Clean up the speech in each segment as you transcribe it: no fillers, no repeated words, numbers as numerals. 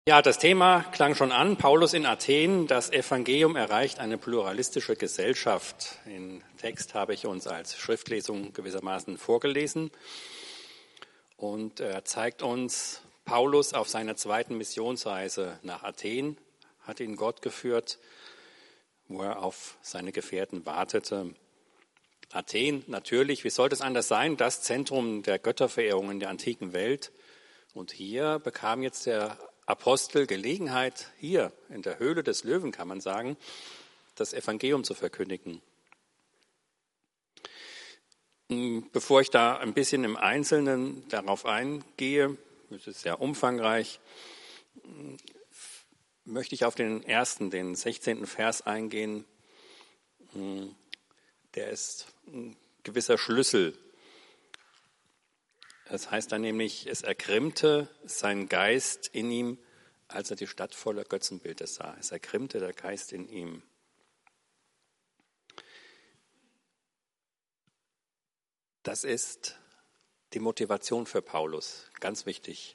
Ja, das Thema klang schon an. Paulus in Athen. Das Evangelium erreicht eine pluralistische Gesellschaft. Den Text habe ich uns als Schriftlesung gewissermaßen vorgelesen. Und er zeigt uns, Paulus auf seiner zweiten Missionsreise nach Athen hat ihn Gott geführt, wo er auf seine Gefährten wartete. Athen, natürlich, wie sollte es anders sein, das Zentrum der Götterverehrung in der antiken Welt. Und hier bekam jetzt der Apostel Gelegenheit, hier in der Höhle des Löwen, kann man sagen, das Evangelium zu verkündigen. Bevor ich da ein bisschen im Einzelnen darauf eingehe, das ist sehr umfangreich, möchte ich auf den 16. Vers eingehen. Der ist ein gewisser Schlüssel. Das heißt dann nämlich, es ergrimmte sein Geist in ihm, als er die Stadt voller Götzenbilder sah. Es ergrimmte der Geist in ihm. Das ist die Motivation für Paulus, ganz wichtig.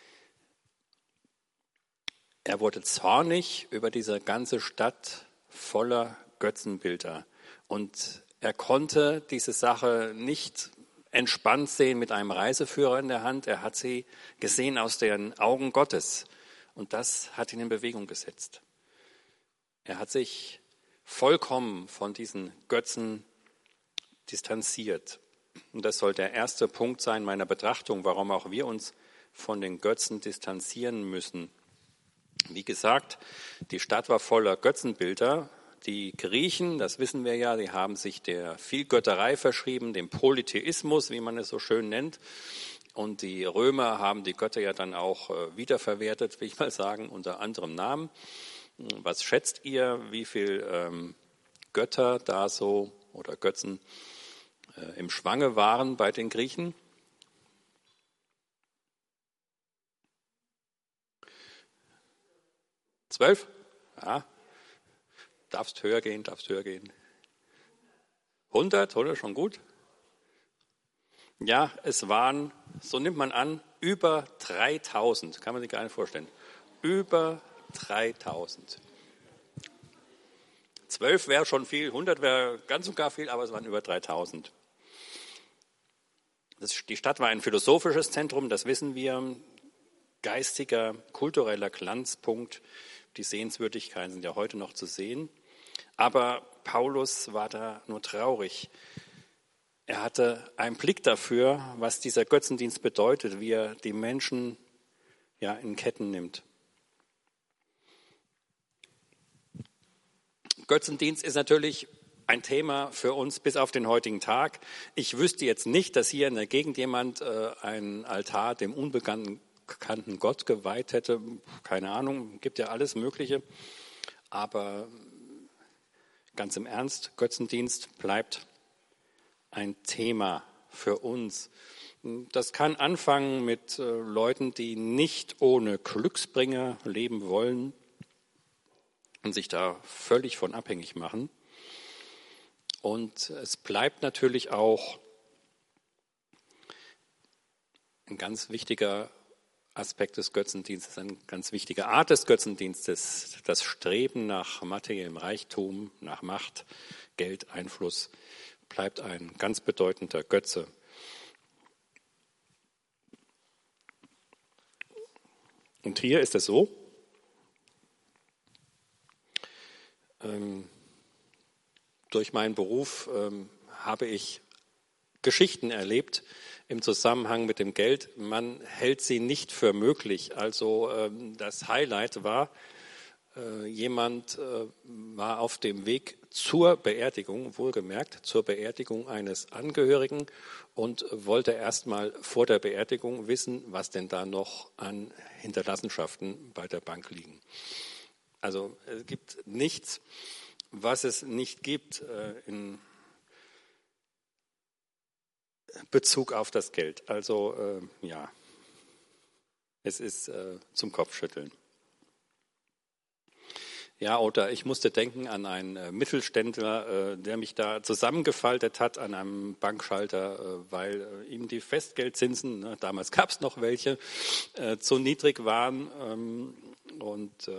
Er wurde zornig über diese ganze Stadt voller Götzenbilder und er konnte diese Sache nicht entspannt sehen mit einem Reiseführer in der Hand. Er hat sie gesehen aus den Augen Gottes und das hat ihn in Bewegung gesetzt. Er hat sich vollkommen von diesen Götzen distanziert. Und das soll der erste Punkt sein meiner Betrachtung, warum auch wir uns von den Götzen distanzieren müssen. Wie gesagt, die Stadt war voller Götzenbilder. Die Griechen, das wissen wir ja, die haben sich der Vielgötterei verschrieben, dem Polytheismus, wie man es so schön nennt. Und die Römer haben die Götter ja dann auch wiederverwertet, will ich mal sagen, unter anderem Namen. Was schätzt ihr, wie viel Götter da so oder Götzen im Schwange waren bei den Griechen? Zwölf? Ja. Darfst höher gehen. 100, oder? Schon gut? Ja, es waren, so nimmt man an, über 3000. Kann man sich gar nicht vorstellen. Über 3000. 12 wäre schon viel, 100 wäre ganz und gar viel, aber es waren über 3000. Die Stadt war ein philosophisches Zentrum, das wissen wir. Geistiger, kultureller Glanzpunkt. Die Sehenswürdigkeiten sind ja heute noch zu sehen. Aber Paulus war da nur traurig. Er hatte einen Blick dafür, was dieser Götzendienst bedeutet, wie er die Menschen ja in Ketten nimmt. Götzendienst ist natürlich ein Thema für uns bis auf den heutigen Tag. Ich wüsste jetzt nicht, dass hier in der Gegend jemand einen Altar dem unbekannten Gott geweiht hätte. Keine Ahnung, gibt ja alles Mögliche. Aber ganz im Ernst, Götzendienst bleibt ein Thema für uns. Das kann anfangen mit Leuten, die nicht ohne Glücksbringer leben wollen und sich da völlig von abhängig machen. Und es bleibt natürlich auch ein ganz wichtiger Aspekt des Götzendienstes, eine ganz wichtige Art des Götzendienstes, das Streben nach materiellem Reichtum, nach Macht, Geld, Einfluss, bleibt ein ganz bedeutender Götze. Und hier ist es so, durch meinen Beruf habe ich Geschichten erlebt im Zusammenhang mit dem Geld. Man hält sie nicht für möglich. Also das Highlight war, jemand war auf dem Weg zur Beerdigung, wohlgemerkt, zur Beerdigung eines Angehörigen und wollte erstmal vor der Beerdigung wissen, was denn da noch an Hinterlassenschaften bei der Bank liegen. Also es gibt nichts, was es nicht gibt in Bezug auf das Geld. Also ja, es ist zum Kopfschütteln. Ja, oder ich musste denken an einen Mittelständler, der mich da zusammengefaltet hat an einem Bankschalter, weil ihm die Festgeldzinsen, damals gab es noch welche, zu niedrig waren und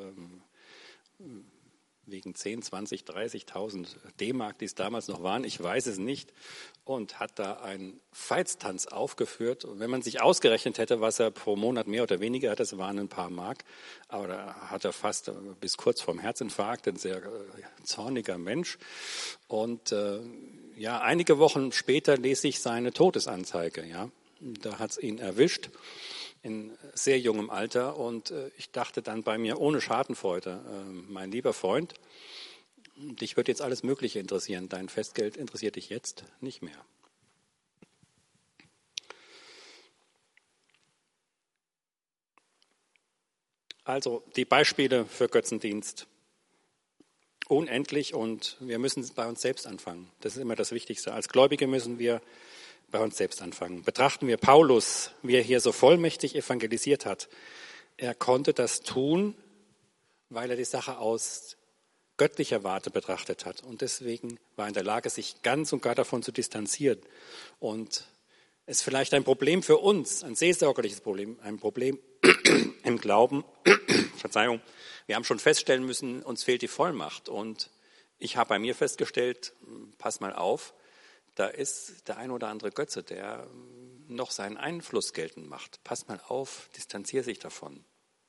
wegen 10, 20, 30.000 D-Mark, die es damals noch waren, ich weiß es nicht, und hat da einen Veitstanz aufgeführt. Und wenn man sich ausgerechnet hätte, was er pro Monat mehr oder weniger hat, das waren ein paar Mark, aber da hat er fast bis kurz vorm Herzinfarkt, ein sehr zorniger Mensch. Und ja, einige Wochen später lese ich seine Todesanzeige. Ja, da hat es ihn erwischt in sehr jungem Alter, und ich dachte dann bei mir ohne Schadenfreude, mein lieber Freund, dich wird jetzt alles Mögliche interessieren, dein Festgeld interessiert dich jetzt nicht mehr. Also die Beispiele für Götzendienst unendlich, und wir müssen bei uns selbst anfangen. Das ist immer das Wichtigste. Als Gläubige müssen wir bei uns selbst anfangen. Betrachten wir Paulus, wie er hier so vollmächtig evangelisiert hat. Er konnte das tun, weil er die Sache aus göttlicher Warte betrachtet hat. Und deswegen war er in der Lage, sich ganz und gar davon zu distanzieren. Und es ist vielleicht ein Problem für uns, ein seelsorgerliches Problem, ein Problem im Glauben. Verzeihung, wir haben schon feststellen müssen, uns fehlt die Vollmacht. Und ich habe bei mir festgestellt, pass mal auf, da ist der ein oder andere Götze, der noch seinen Einfluss geltend macht. Pass mal auf, distanziere sich davon.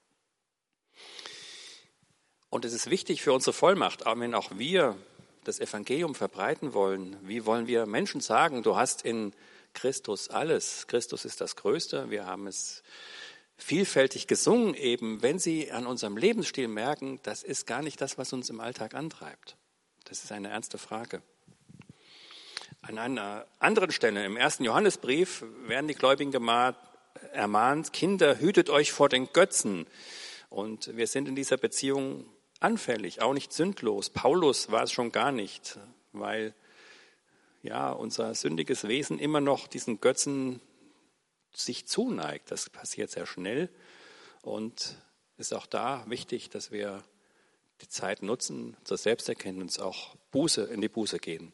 Und es ist wichtig für unsere Vollmacht, aber wenn auch wir das Evangelium verbreiten wollen, wie wollen wir Menschen sagen, du hast in Christus alles. Christus ist das Größte. Wir haben es vielfältig gesungen eben, wenn sie an unserem Lebensstil merken, das ist gar nicht das, was uns im Alltag antreibt. Das ist eine ernste Frage. An einer anderen Stelle, im 1. Johannesbrief, werden die Gläubigen ermahnt, Kinder, hütet euch vor den Götzen. Und wir sind in dieser Beziehung anfällig, auch nicht sündlos. Paulus war es schon gar nicht, weil ja unser sündiges Wesen immer noch diesen Götzen sich zuneigt. Das passiert sehr schnell, und es ist auch da wichtig, dass wir die Zeit nutzen, zur Selbsterkenntnis, auch in die Buße gehen.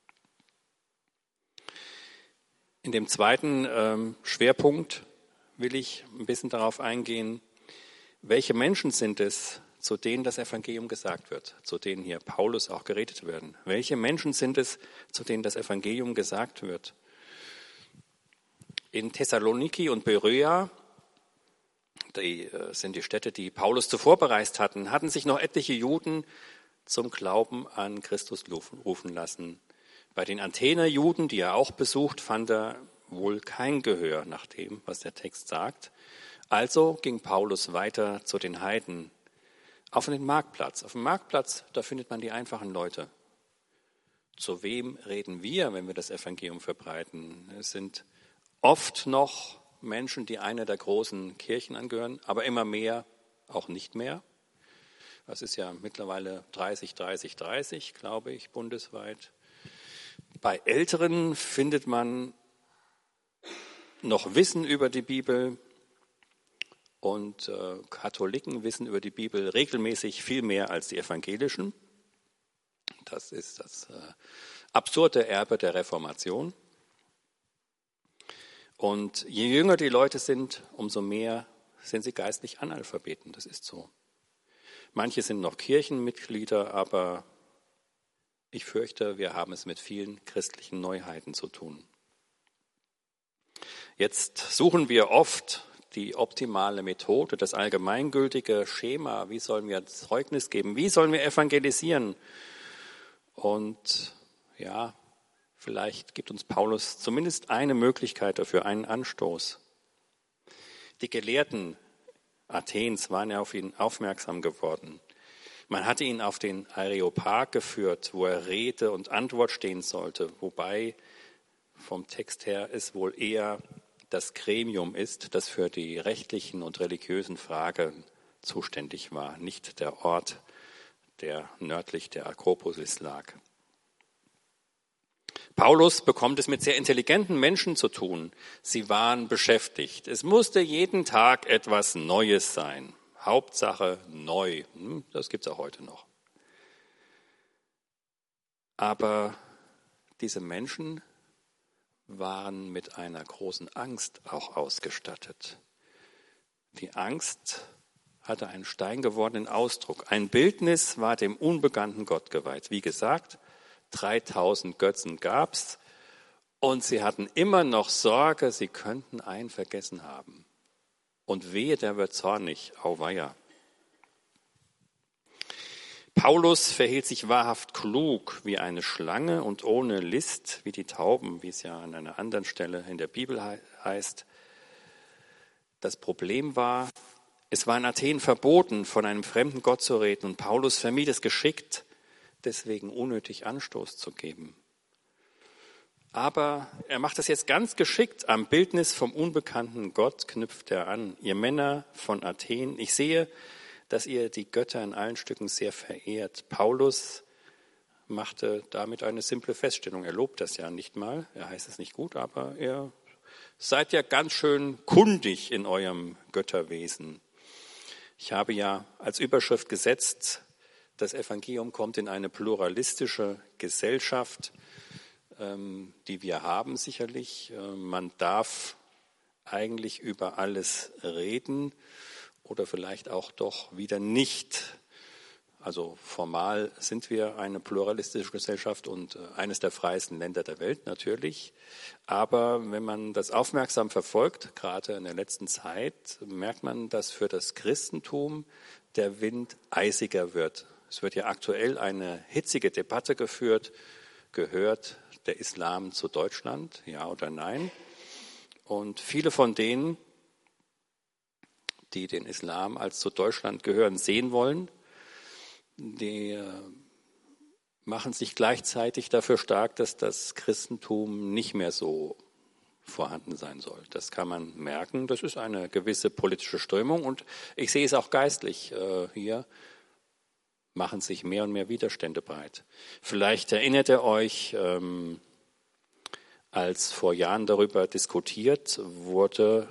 In dem zweiten Schwerpunkt will ich ein bisschen darauf eingehen, welche Menschen sind es, zu denen das Evangelium gesagt wird, zu denen hier Paulus auch geredet werden. Welche Menschen sind es, zu denen das Evangelium gesagt wird? In Thessaloniki und Beröa, die sind die Städte, die Paulus zuvor bereist hatten sich noch etliche Juden zum Glauben an Christus rufen lassen. Bei den Athener Juden, die er auch besucht, fand er wohl kein Gehör nach dem, was der Text sagt. Also ging Paulus weiter zu den Heiden auf den Marktplatz. Auf dem Marktplatz, da findet man die einfachen Leute. Zu wem reden wir, wenn wir das Evangelium verbreiten? Es sind oft noch Menschen, die einer der großen Kirchen angehören, aber immer mehr auch nicht mehr. Das ist ja mittlerweile 30, glaube ich, bundesweit. Bei Älteren findet man noch Wissen über die Bibel, und Katholiken wissen über die Bibel regelmäßig viel mehr als die Evangelischen. Das ist das absurde Erbe der Reformation. Und je jünger die Leute sind, umso mehr sind sie geistlich Analphabeten. Das ist so. Manche sind noch Kirchenmitglieder, aber ich fürchte, wir haben es mit vielen christlichen Neuheiten zu tun. Jetzt suchen wir oft die optimale Methode, das allgemeingültige Schema. Wie sollen wir Zeugnis geben? Wie sollen wir evangelisieren? Und ja, vielleicht gibt uns Paulus zumindest eine Möglichkeit dafür, einen Anstoß. Die Gelehrten Athens waren ja auf ihn aufmerksam geworden. Man hatte ihn auf den Areopag geführt, wo er Rede und Antwort stehen sollte, wobei vom Text her es wohl eher das Gremium ist, das für die rechtlichen und religiösen Fragen zuständig war, nicht der Ort, der nördlich der Akropolis lag. Paulus bekommt es mit sehr intelligenten Menschen zu tun. Sie waren beschäftigt. Es musste jeden Tag etwas Neues sein. Hauptsache neu. Das gibt es auch heute noch. Aber diese Menschen waren mit einer großen Angst auch ausgestattet. Die Angst hatte einen steingewordenen Ausdruck. Ein Bildnis war dem unbekannten Gott geweiht. Wie gesagt, 3000 Götzen gab es und sie hatten immer noch Sorge, sie könnten einen vergessen haben. Und wehe, der wird zornig, auweia. Paulus verhielt sich wahrhaft klug wie eine Schlange und ohne List wie die Tauben, wie es ja an einer anderen Stelle in der Bibel heißt. Das Problem war, es war in Athen verboten, von einem fremden Gott zu reden, und Paulus vermied es geschickt, deswegen unnötig Anstoß zu geben. Aber er macht das jetzt ganz geschickt. Am Bildnis vom unbekannten Gott knüpft er an. Ihr Männer von Athen, ich sehe, dass ihr die Götter in allen Stücken sehr verehrt. Paulus machte damit eine simple Feststellung. Er lobt das ja nicht mal, er heißt es nicht gut, aber ihr seid ja ganz schön kundig in eurem Götterwesen. Ich habe ja als Überschrift gesetzt, das Evangelium kommt in eine pluralistische Gesellschaft, die wir haben sicherlich. Man darf eigentlich über alles reden oder vielleicht auch doch wieder nicht. Also formal sind wir eine pluralistische Gesellschaft und eines der freiesten Länder der Welt natürlich. Aber wenn man das aufmerksam verfolgt, gerade in der letzten Zeit, merkt man, dass für das Christentum der Wind eisiger wird. Es wird ja aktuell eine hitzige Debatte geführt. Gehört der Islam zu Deutschland, ja oder nein? Und viele von denen, die den Islam als zu Deutschland gehören, sehen wollen, die machen sich gleichzeitig dafür stark, dass das Christentum nicht mehr so vorhanden sein soll. Das kann man merken. Das ist eine gewisse politische Strömung und ich sehe es auch geistlich. Hier machen sich mehr und mehr Widerstände breit. Vielleicht erinnert ihr euch, als vor Jahren darüber diskutiert wurde,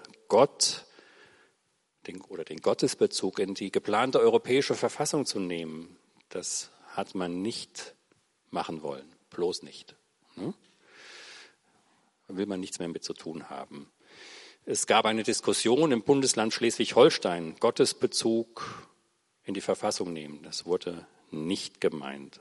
den Gottesbezug in die geplante europäische Verfassung zu nehmen. Das hat man nicht machen wollen, bloß nicht. Da will man nichts mehr mit zu tun haben. Es gab eine Diskussion im Bundesland Schleswig-Holstein, Gottesbezug in die Verfassung nehmen. Das wurde nicht gemacht.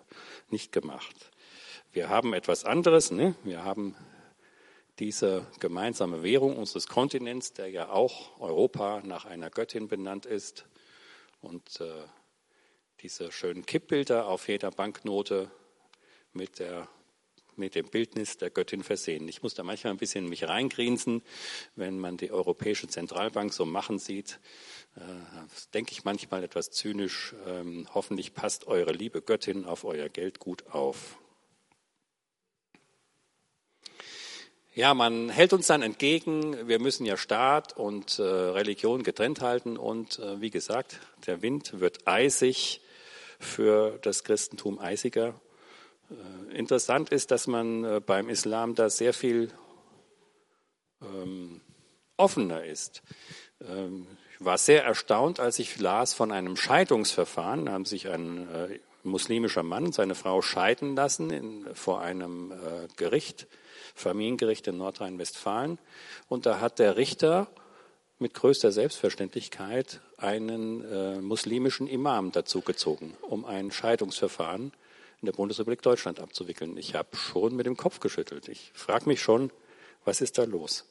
Wir haben etwas anderes. Wir haben diese gemeinsame Währung unseres Kontinents, der ja auch Europa nach einer Göttin benannt ist. Und diese schönen Kippbilder auf jeder Banknote mit dem Bildnis der Göttin versehen. Ich muss da manchmal ein bisschen in mich reingrinsen, wenn man die Europäische Zentralbank so machen sieht. Das denke ich manchmal etwas zynisch. Hoffentlich passt eure liebe Göttin auf euer Geld gut auf. Ja, man hält uns dann entgegen, wir müssen ja Staat und Religion getrennt halten und wie gesagt, der Wind wird eisig, für das Christentum eisiger. Interessant ist, dass man beim Islam da sehr viel offener ist. Ich war sehr erstaunt, als ich las von einem Scheidungsverfahren. Da haben sich ein muslimischer Mann und seine Frau scheiden lassen vor einem Gericht, Familiengericht in Nordrhein-Westfalen. Und da hat der Richter mit größter Selbstverständlichkeit einen muslimischen Imam dazugezogen, um ein Scheidungsverfahren in der Bundesrepublik Deutschland abzuwickeln. Ich habe schon mit dem Kopf geschüttelt. Ich frage mich schon, was ist da los?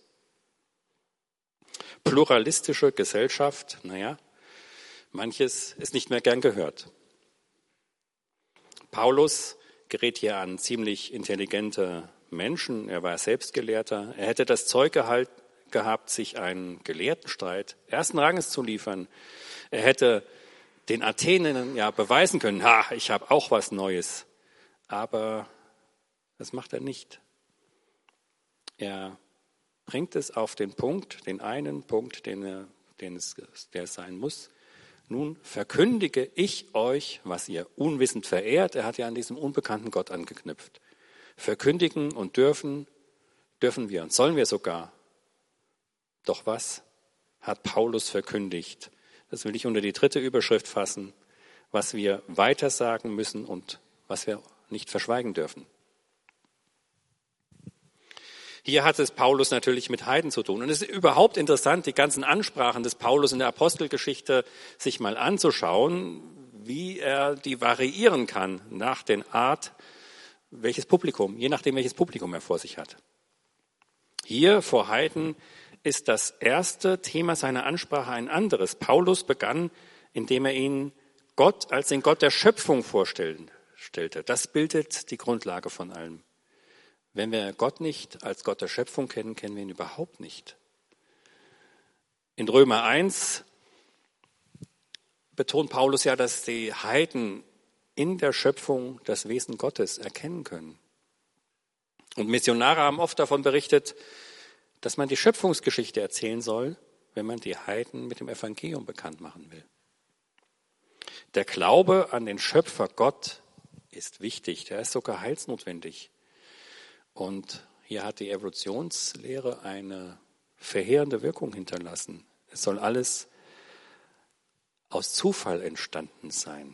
Pluralistische Gesellschaft, manches ist nicht mehr gern gehört. Paulus gerät hier an ziemlich intelligente Menschen. Er war Selbstgelehrter. Er hätte das Zeug gehabt, sich einen Gelehrtenstreit ersten Ranges zu liefern. Er hätte den Athenern ja beweisen können, ich habe auch was Neues. Aber das macht er nicht. Er bringt es auf den Punkt, den einen Punkt, der sein muss. Nun verkündige ich euch, was ihr unwissend verehrt. Er hat ja an diesem unbekannten Gott angeknüpft. Verkündigen und dürfen wir und sollen wir sogar. Doch was hat Paulus verkündigt? das will ich unter die dritte Überschrift fassen, was wir weitersagen müssen und was wir nicht verschweigen dürfen. Hier hat es Paulus natürlich mit Heiden zu tun. Und es ist überhaupt interessant, die ganzen Ansprachen des Paulus in der Apostelgeschichte sich mal anzuschauen, wie er die variieren kann nach der Art, welches Publikum, je nachdem, welches Publikum er vor sich hat. Hier vor Heiden ist das erste Thema seiner Ansprache ein anderes. Paulus begann, indem er ihn Gott als den Gott der Schöpfung vorstellte. Das bildet die Grundlage von allem. Wenn wir Gott nicht als Gott der Schöpfung kennen, kennen wir ihn überhaupt nicht. In Römer 1 betont Paulus ja, dass die Heiden in der Schöpfung das Wesen Gottes erkennen können. Und Missionare haben oft davon berichtet, dass man die Schöpfungsgeschichte erzählen soll, wenn man die Heiden mit dem Evangelium bekannt machen will. Der Glaube an den Schöpfer Gott ist wichtig, der ist sogar heilsnotwendig. Und hier hat die Evolutionslehre eine verheerende Wirkung hinterlassen. Es soll alles aus Zufall entstanden sein.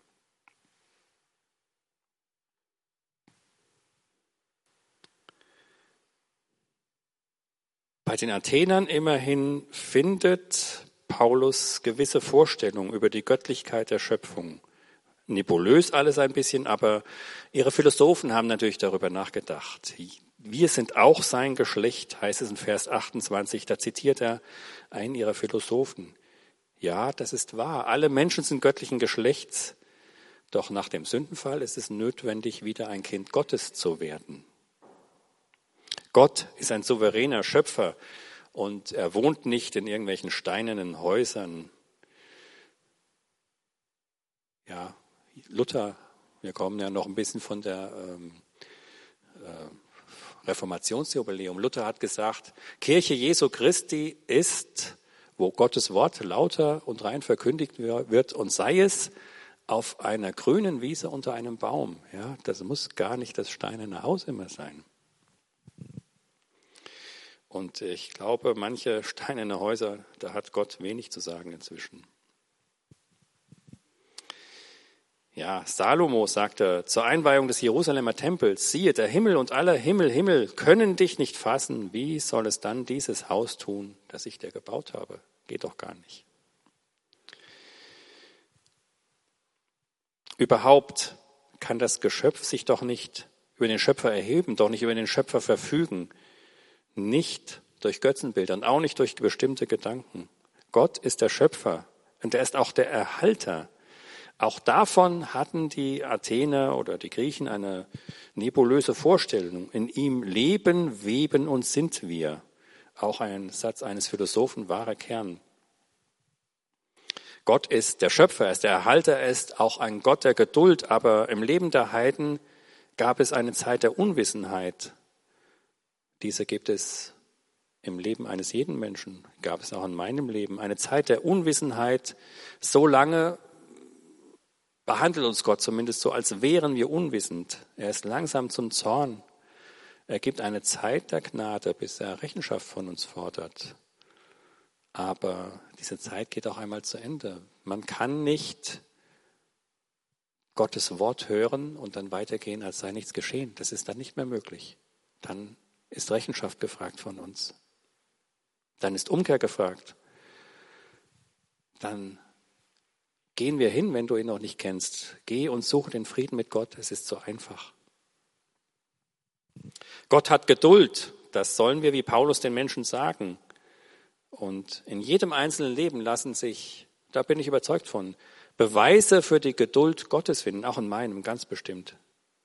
Bei den Athenern immerhin findet Paulus gewisse Vorstellungen über die Göttlichkeit der Schöpfung. Nebulös alles ein bisschen, aber ihre Philosophen haben natürlich darüber nachgedacht. Wir sind auch sein Geschlecht, heißt es in Vers 28, da zitiert er einen ihrer Philosophen. Ja, das ist wahr, alle Menschen sind göttlichen Geschlechts, doch nach dem Sündenfall ist es notwendig, wieder ein Kind Gottes zu werden. Gott ist ein souveräner Schöpfer und er wohnt nicht in irgendwelchen steinernen Häusern. Ja, Luther, wir kommen ja noch ein bisschen von der Reformationsjubiläum. Luther hat gesagt, Kirche Jesu Christi ist, wo Gottes Wort lauter und rein verkündigt wird, und sei es auf einer grünen Wiese unter einem Baum. Ja, das muss gar nicht das steinerne Haus immer sein. Und ich glaube, manche steinerne Häuser, da hat Gott wenig zu sagen inzwischen. Ja, Salomo sagte zur Einweihung des Jerusalemer Tempels, siehe, der Himmel und aller Himmel können dich nicht fassen. Wie soll es dann dieses Haus tun, das ich dir gebaut habe? Geht doch gar nicht. Überhaupt kann das Geschöpf sich doch nicht über den Schöpfer erheben, doch nicht über den Schöpfer verfügen. Nicht durch Götzenbilder und auch nicht durch bestimmte Gedanken. Gott ist der Schöpfer und er ist auch der Erhalter. Auch davon hatten die Athener oder die Griechen eine nebulöse Vorstellung. In ihm leben, weben und sind wir. Auch ein Satz eines Philosophen, wahrer Kern. Gott ist der Schöpfer, er ist der Erhalter, er ist auch ein Gott der Geduld. Aber im Leben der Heiden gab es eine Zeit der Unwissenheit. Diese gibt es im Leben eines jeden Menschen, gab es auch in meinem Leben. Eine Zeit der Unwissenheit, so lange behandelt uns Gott zumindest so, als wären wir unwissend. Er ist langsam zum Zorn. Er gibt eine Zeit der Gnade, bis er Rechenschaft von uns fordert. Aber diese Zeit geht auch einmal zu Ende. Man kann nicht Gottes Wort hören und dann weitergehen, als sei nichts geschehen. Das ist dann nicht mehr möglich. Dann ist Rechenschaft gefragt von uns. Dann ist Umkehr gefragt. Dann gehen wir hin, wenn du ihn noch nicht kennst. Geh und suche den Frieden mit Gott. Es ist so einfach. Gott hat Geduld. Das sollen wir wie Paulus den Menschen sagen. Und in jedem einzelnen Leben lassen sich, da bin ich überzeugt von, Beweise für die Geduld Gottes finden, auch in meinem ganz bestimmt.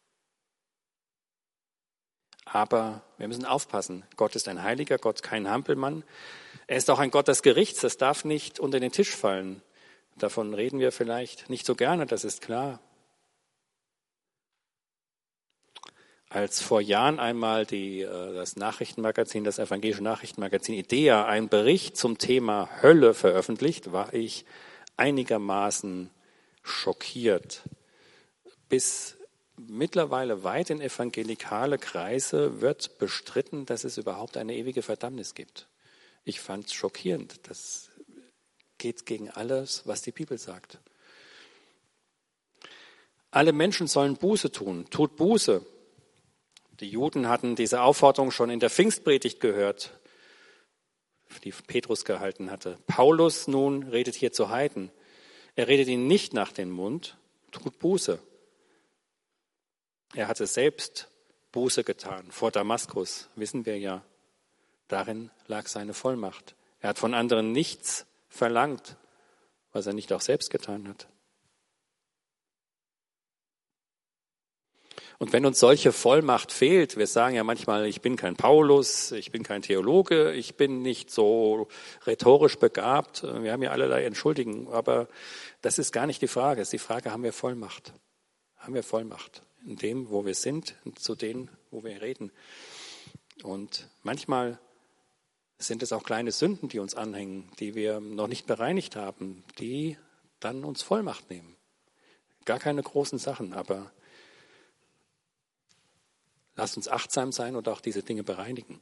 Aber wir müssen aufpassen. Gott ist ein heiliger Gott, kein Hampelmann. Er ist auch ein Gott des Gerichts. Das darf nicht unter den Tisch fallen. Davon reden wir vielleicht nicht so gerne, das ist klar. Als vor Jahren einmal das Nachrichtenmagazin, das evangelische Nachrichtenmagazin IDEA, einen Bericht zum Thema Hölle veröffentlicht, war ich einigermaßen schockiert. Bis mittlerweile weit in evangelikale Kreise wird bestritten, dass es überhaupt eine ewige Verdammnis gibt. Ich fand es schockierend. geht gegen alles, was die Bibel sagt. Alle Menschen sollen Buße tun. Tut Buße. Die Juden hatten diese Aufforderung schon in der Pfingstpredigt gehört, die Petrus gehalten hatte. Paulus nun redet hier zu Heiden. Er redet ihnen nicht nach dem Mund, tut Buße. Er hatte selbst Buße getan vor Damaskus, wissen wir ja. Darin lag seine Vollmacht. Er hat von anderen nichts verlangt, was er nicht auch selbst getan hat. Und wenn uns solche Vollmacht fehlt, wir sagen ja manchmal, ich bin kein Paulus, ich bin kein Theologe, ich bin nicht so rhetorisch begabt, wir haben ja allerlei Entschuldigungen, aber das ist gar nicht die Frage. Es ist die Frage, haben wir Vollmacht? Haben wir Vollmacht in dem, wo wir sind, und zu denen, wo wir reden? Und manchmal sind es auch kleine Sünden, die uns anhängen, die wir noch nicht bereinigt haben, die dann uns Vollmacht nehmen. Gar keine großen Sachen, aber lasst uns achtsam sein und auch diese Dinge bereinigen.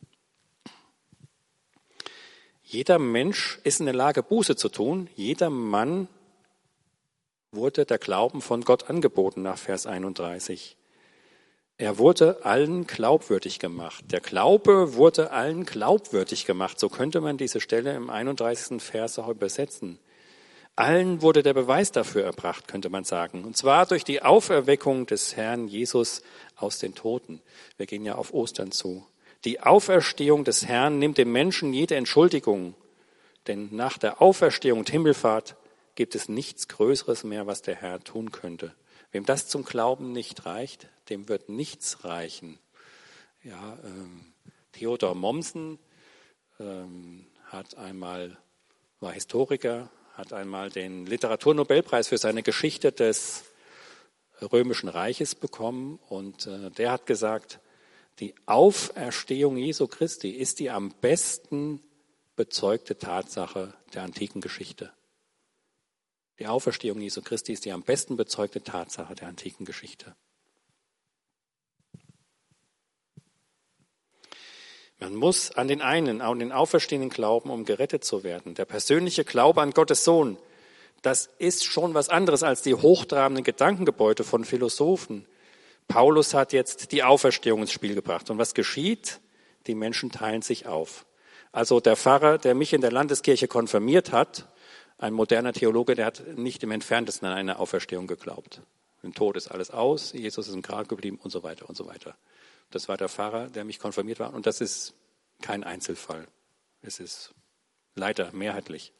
Jeder Mensch ist in der Lage, Buße zu tun. Jeder Mann wurde der Glauben von Gott angeboten nach Vers 31. Er wurde allen glaubwürdig gemacht. Der Glaube wurde allen glaubwürdig gemacht. So könnte man diese Stelle im 31. Vers auch übersetzen. Allen wurde der Beweis dafür erbracht, könnte man sagen. Und zwar durch die Auferweckung des Herrn Jesus aus den Toten. Wir gehen ja auf Ostern zu. Die Auferstehung des Herrn nimmt dem Menschen jede Entschuldigung. Denn nach der Auferstehung und Himmelfahrt gibt es nichts Größeres mehr, was der Herr tun könnte. Wem das zum Glauben nicht reicht, dem wird nichts reichen. Ja, Theodor Mommsen war Historiker, hat einmal den Literaturnobelpreis für seine Geschichte des Römischen Reiches bekommen. Und der hat gesagt, die Auferstehung Jesu Christi ist die am besten bezeugte Tatsache der antiken Geschichte. Die Auferstehung Jesu Christi ist die am besten bezeugte Tatsache der antiken Geschichte. Man muss an den einen, an den Auferstehenden glauben, um gerettet zu werden. Der persönliche Glaube an Gottes Sohn, das ist schon was anderes als die hochtrabenden Gedankengebäude von Philosophen. Paulus hat jetzt die Auferstehung ins Spiel gebracht. Und was geschieht? Die Menschen teilen sich auf. Also der Pfarrer, der mich in der Landeskirche konfirmiert hat, ein moderner Theologe, der hat nicht im Entferntesten an eine Auferstehung geglaubt. Im Tod ist alles aus, Jesus ist im Grab geblieben und so weiter und so weiter. Das war der Pfarrer, der mich konfirmiert war. Und das ist kein Einzelfall. Es ist leider mehrheitlich.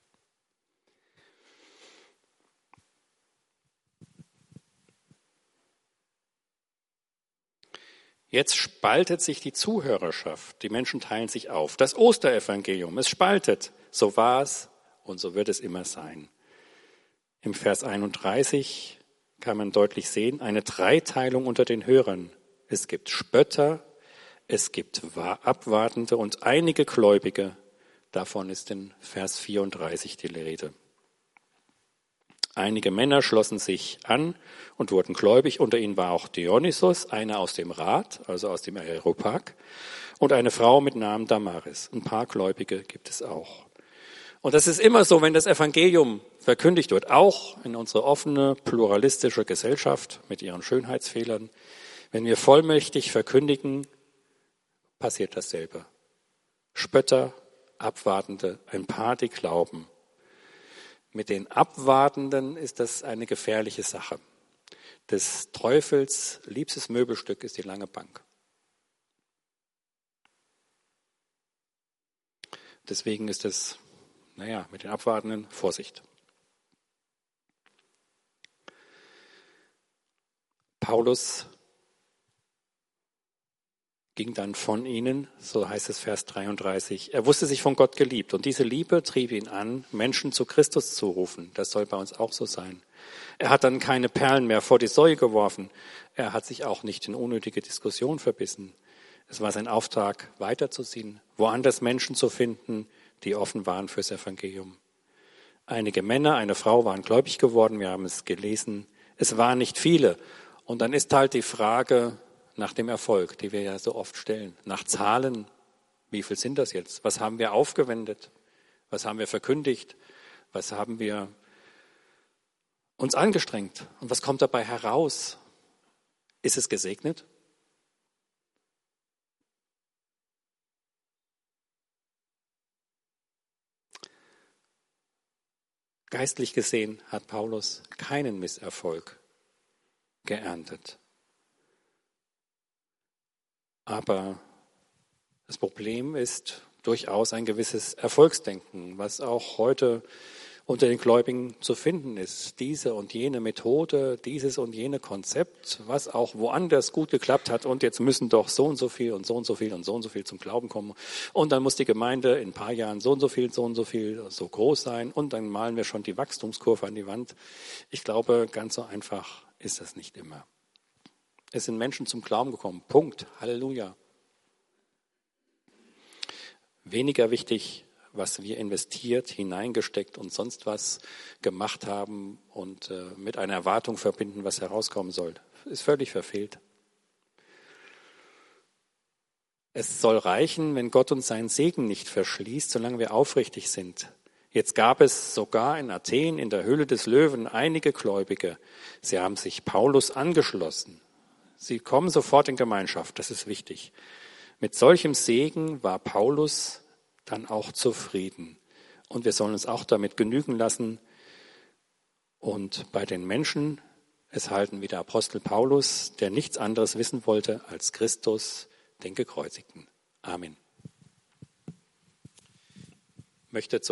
Jetzt spaltet sich die Zuhörerschaft. Die Menschen teilen sich auf. Das Osterevangelium, es spaltet. So war es und so wird es immer sein. Im Vers 31 kann man deutlich sehen, eine Dreiteilung unter den Hörern. Es gibt Spötter, es gibt Abwartende und einige Gläubige. Davon ist in Vers 34 die Rede. Einige Männer schlossen sich an und wurden gläubig. Unter ihnen war auch Dionysos, einer aus dem Rat, also aus dem Areopag, und eine Frau mit Namen Damaris. Ein paar Gläubige gibt es auch. Und das ist immer so, wenn das Evangelium verkündigt wird, auch in unsere offene, pluralistische Gesellschaft mit ihren Schönheitsfehlern. Wenn wir vollmächtig verkündigen, passiert dasselbe. Spötter, Abwartende, ein paar, die glauben. Mit den Abwartenden ist das eine gefährliche Sache. Des Teufels liebstes Möbelstück ist die lange Bank. Deswegen ist es, mit den Abwartenden Vorsicht. Paulus ging dann von ihnen, so heißt es Vers 33. Er wusste sich von Gott geliebt und diese Liebe trieb ihn an, Menschen zu Christus zu rufen. Das soll bei uns auch so sein. Er hat dann keine Perlen mehr vor die Säue geworfen. Er hat sich auch nicht in unnötige Diskussionen verbissen. Es war sein Auftrag, weiterzuziehen, woanders Menschen zu finden, die offen waren fürs Evangelium. Einige Männer, eine Frau waren gläubig geworden, wir haben es gelesen. Es waren nicht viele. Und dann ist halt die Frage nach dem Erfolg, die wir ja so oft stellen. Nach Zahlen, wie viel sind das jetzt? Was haben wir aufgewendet? Was haben wir verkündigt? Was haben wir uns angestrengt? Und was kommt dabei heraus? Ist es gesegnet? Geistlich gesehen hat Paulus keinen Misserfolg geerntet. Aber das Problem ist durchaus ein gewisses Erfolgsdenken, was auch heute unter den Gläubigen zu finden ist. Diese und jene Methode, dieses und jene Konzept, was auch woanders gut geklappt hat und jetzt müssen doch so und so viel und so und so viel und so und so viel zum Glauben kommen. Und dann muss die Gemeinde in ein paar Jahren so und so viel, so groß sein und dann malen wir schon die Wachstumskurve an die Wand. Ich glaube, ganz so einfach ist das nicht immer. Es sind Menschen zum Glauben gekommen. Punkt. Halleluja. Weniger wichtig, was wir investiert, hineingesteckt und sonst was gemacht haben und mit einer Erwartung verbinden, was herauskommen soll. Ist völlig verfehlt. Es soll reichen, wenn Gott uns seinen Segen nicht verschließt, solange wir aufrichtig sind. Jetzt gab es sogar in Athen, in der Höhle des Löwen, einige Gläubige. Sie haben sich Paulus angeschlossen. Sie kommen sofort in Gemeinschaft, das ist wichtig. Mit solchem Segen war Paulus dann auch zufrieden. Und wir sollen uns auch damit genügen lassen. Und bei den Menschen es halten wie der Apostel Paulus, der nichts anderes wissen wollte als Christus, den Gekreuzigten. Amen. Ich möchte